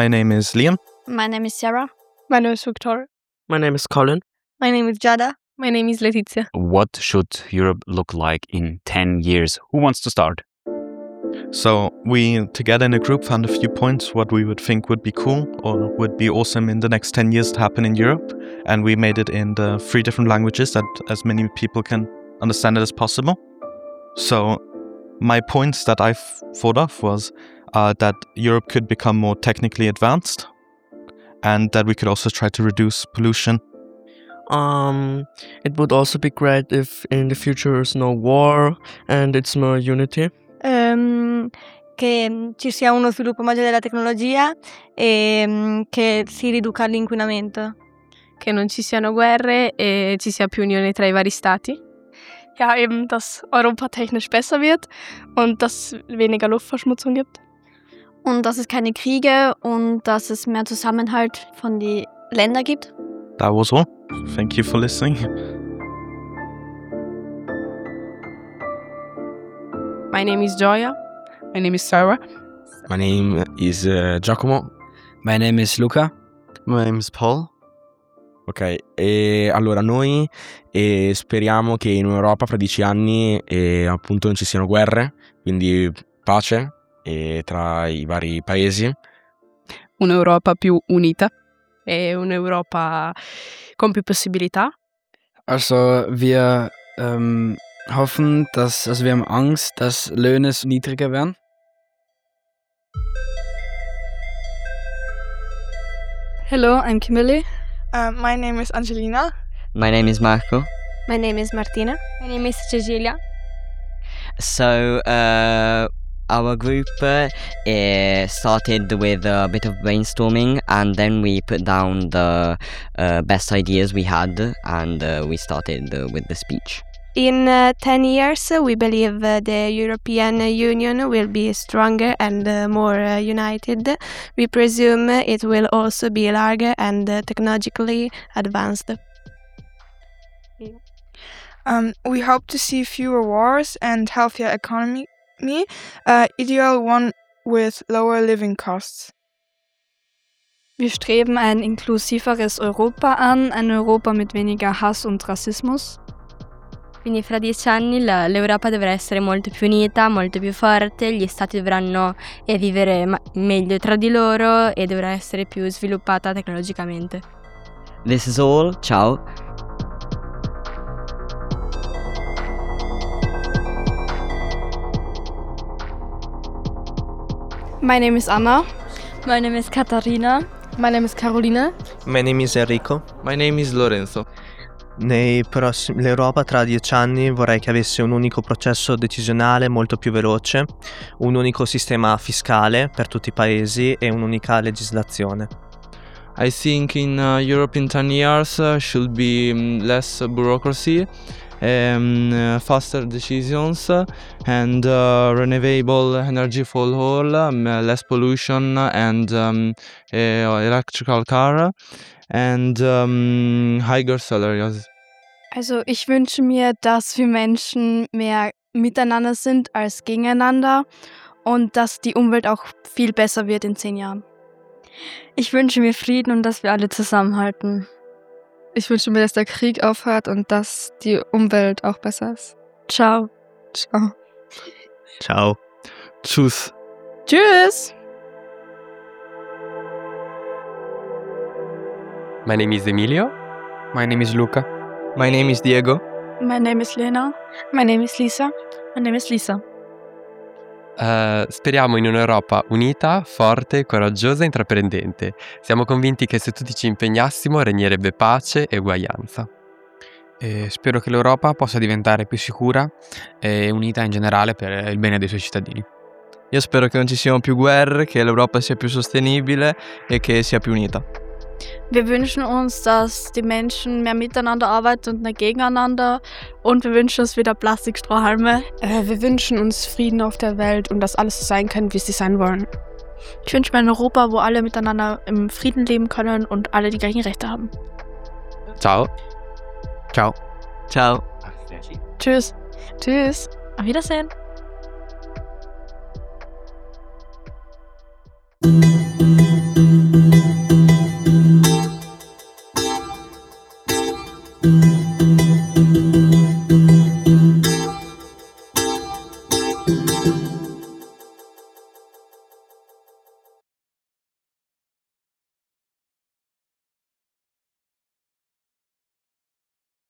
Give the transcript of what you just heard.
My name is Liam. My name is Sarah. My name is Victoria. My name is Colin. My name is Jada. My name is Letizia. What should Europe look like in 10 years? Who wants to start? So we, together in a group, found a few points what we would think would be cool or would be awesome in the next 10 years to happen in Europe. And we made it in the 3 different languages that as many people can understand it as possible. So my points that I thought of was that Europe could become more technically advanced and that we could also try to reduce pollution. It would also be great if in the future there's no war and it's more unity. Che ci sia uno sviluppo maggiore della tecnologia e che si riduca l'inquinamento. Che non ci siano guerre e ci sia più unione tra i vari Stati. Ja, eben, dass Europa technisch besser wird und dass es weniger Luftverschmutzung gibt. Und dass es keine Kriege und dass es mehr Zusammenhalt von den Ländern gibt. That was all. Thank you for listening. My name is Gioia. My name is Sarah. My name is Giacomo. My name is Luca. My name is Paul. Ok, e allora noi speriamo che in Europa fra 10 anni appunto non ci siano guerre, quindi pace tra i vari paesi. Un'Europa più unita e un'Europa con più possibilità. Also wir hoffen, wir haben Angst, dass Löhne niedriger werden. Hello, I'm Kimberly. My name is Angelina. My name is Marco. My name is Martina. My name is Cecilia. So our group started with a bit of brainstorming, and then we put down the best ideas we had, and we started with the speech. In 10 years, we believe the European Union will be stronger and more united. We presume it will also be larger and technologically advanced. We hope to see fewer wars and healthier economy, ideal one with lower living costs. Wir streben ein inklusiveres Europa an, ein Europa mit weniger Hass und Rassismus. Quindi fra 10 anni l'Europa dovrà essere molto più unita, molto più forte, gli stati dovranno vivere meglio tra di loro e dovrà essere più sviluppata tecnologicamente. This is all. Ciao. My name is Anna. My name is Katharina. My name is Carolina. My name is Enrico. My name is Lorenzo. L'Europa tra 10 anni vorrei che avesse un unico processo decisionale molto più veloce, un unico sistema fiscale per tutti i paesi e un'unica legislazione. I think in Europe in 10 years should be less bureaucracy, faster decisions and renewable energy for all, less pollution and electrical car and higher salaries. Also ich wünsche mir, dass wir Menschen mehr miteinander sind als gegeneinander und dass die Umwelt auch viel besser wird in 10 Jahren. Ich wünsche mir Frieden und dass wir alle zusammenhalten. Ich wünsche mir, dass der Krieg aufhört und dass die Umwelt auch besser ist. Ciao. Ciao. Ciao. Tschüss. Tschüss. My name is Emilio. My name is Luca. My name is Diego. My name is Lena. My name is Lisa. My name is Lisa. Speriamo in un'Europa unita, forte, coraggiosa e intraprendente. Siamo convinti che se tutti ci impegnassimo regnerebbe pace e uguaglianza. Spero che l'Europa possa diventare più sicura e unita in generale per il bene dei suoi cittadini. Io spero che non ci siano più guerre, che l'Europa sia più sostenibile e che sia più unita. Wir wünschen uns, dass die Menschen mehr miteinander arbeiten und nicht gegeneinander. Und wir wünschen uns wieder Plastikstrohhalme. Wir wünschen uns Frieden auf der Welt und dass alles so sein kann, wie sie sein wollen. Ich wünsche mir ein Europa, wo alle miteinander im Frieden leben können und alle die gleichen Rechte haben. Ciao. Ciao. Ciao. Tschüss. Tschüss. Auf Wiedersehen. you.